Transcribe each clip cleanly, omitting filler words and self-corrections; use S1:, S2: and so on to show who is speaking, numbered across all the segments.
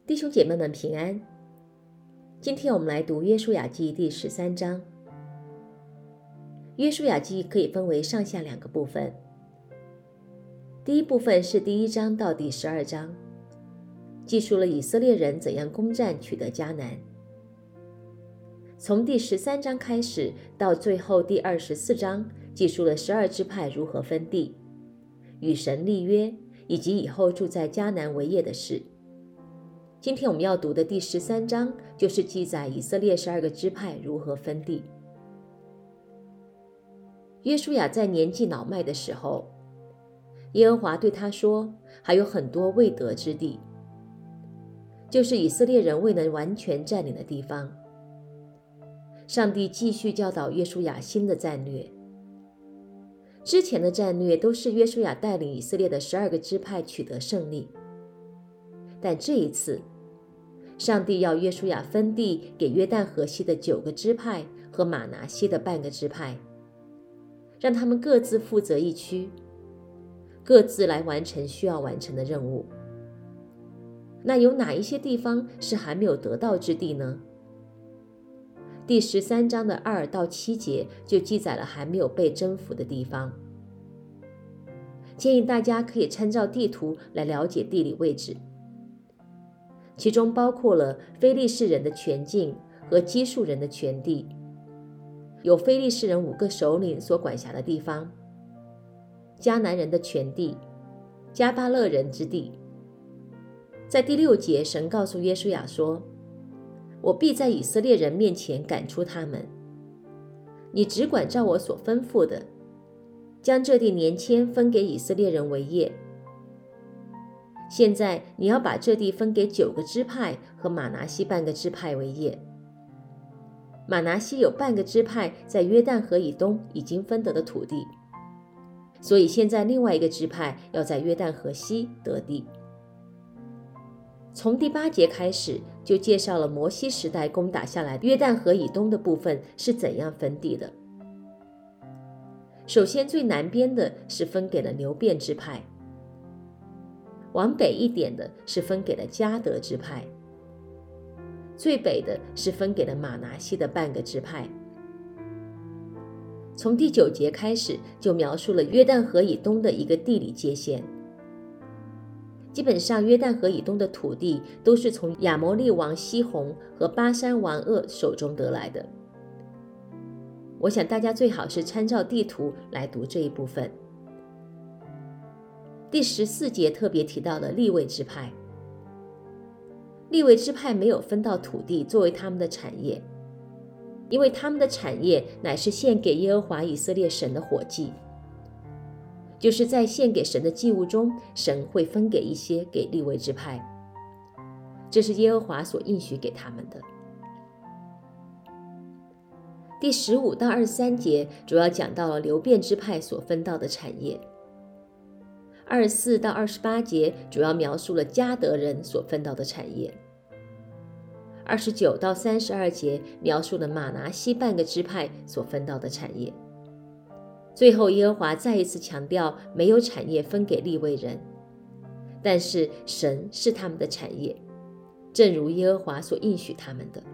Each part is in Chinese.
S1: 弟兄姐妹们平安。今天我们来读约书亚记第13章。约书亚记可以分为上下两个部分。第一部分是第1章到第12章，记述了以色列人怎样攻占取得迦南。从第13章开始到最后第24章，记述了12支派如何分地，与神立约，以及以后住在迦南为业的事。今天我们要读的第13章就是记载以色列12个支派如何分地。约书亚在年纪老迈的时候，耶和华对他说，还有很多未得之地，就是以色列人未能完全占领的地方。上帝继续教导约书亚新的战略。之前的战略都是约书亚带领以色列的12个支派取得胜利，但这一次上帝要约书亚分地给约旦河西的9个支派和玛拿西的半个支派，让他们各自负责一区，各自来完成需要完成的任务。那有哪一些地方是还没有得到之地呢？第13章的2到7节就记载了还没有被征服的地方。建议大家可以参照地图来了解地理位置，其中包括了非利士人的全境和基述人的全地，有非利士人5个首领所管辖的地方，迦南人的全地，加巴勒人之地。在第6节，神告诉约书亚说，我必在以色列人面前赶出他们，你只管照我所吩咐的，将这地年迁分给以色列人为业。现在你要把这地分给9个支派和玛拿西半个支派为业。玛拿西有半个支派在约旦河以东已经分得的土地，所以现在另外一个支派要在约旦河西得地。从第8节开始就介绍了摩西时代攻打下来约旦河以东的部分是怎样分地的。首先最南边的是分给了流便支派，往北一点的是分给了迦得支派，最北的是分给了玛拿西的半个支派。从第9节开始就描述了约旦河以东的一个地理界限。基本上约旦河以东的土地都是从亚摩利王西宏和巴珊王噩手中得来的。我想大家最好是参照地图来读这一部分。第14节特别提到了利未支派。利未支派没有分到土地作为他们的产业，因为他们的产业乃是献给耶和华以色列神的火祭，就是在献给神的祭物中，神会分给一些给利未支派，这是耶和华所应许给他们的。第15到23节主要讲到了流便支派所分到的产业。24到28节主要描述了迦得人所分到的产业。29到32节描述了玛拿西半个支派所分到的产业。最后耶和华再一次强调没有产业分给利未人，但是神是他们的产业，正如耶和华所应许他们的。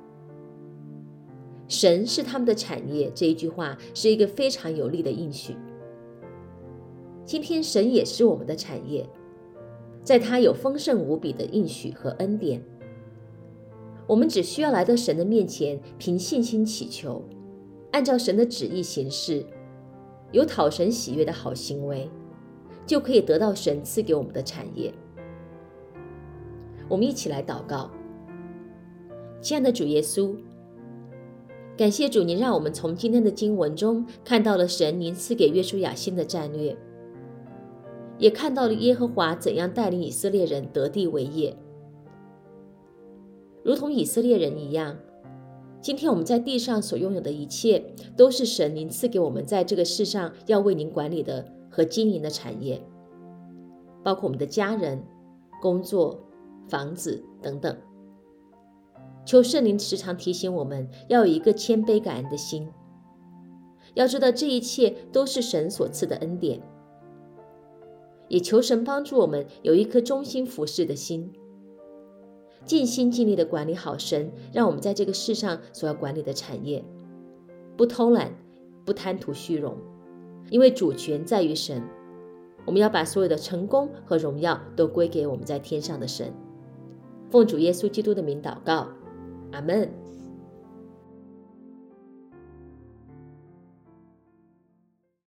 S1: 神是他们的产业，这一句话是一个非常有力的应许。今天神也是我们的产业，在他有丰盛无比的应许和恩典，我们只需要来到神的面前，凭信心祈求，按照神的旨意行事，有讨神喜悦的好行为，就可以得到神赐给我们的产业。我们一起来祷告。亲爱的主耶稣，感谢主，您让我们从今天的经文中看到了神您赐给约书亚新的战略，也看到了耶和华怎样带领以色列人得地为业。如同以色列人一样，今天我们在地上所拥有的一切，都是神您赐给我们在这个世上要为您管理的和经营的产业，包括我们的家人、工作、房子等等。求圣灵时常提醒我们要有一个谦卑感恩的心，要知道这一切都是神所赐的恩典，也求神帮助我们有一颗忠心服侍的心， 尽心尽力地管理好神让我们在这个世上所要管理的产业，不偷懒，不贪图虚荣，因为主权在于神。我们要把所有的成功和荣耀都归给我们在天上的神。奉主耶稣基督的名祷告，阿们。